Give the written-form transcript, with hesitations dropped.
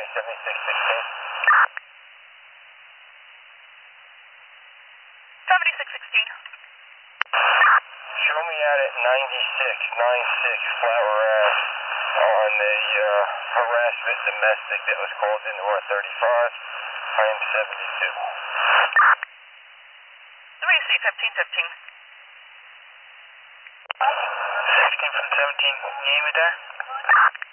7616. 7616. Show me out at 9696 Flower Ave on the harassment domestic that was called into our 35. I am 72. 3C 1515. 16 from 17. You need me there?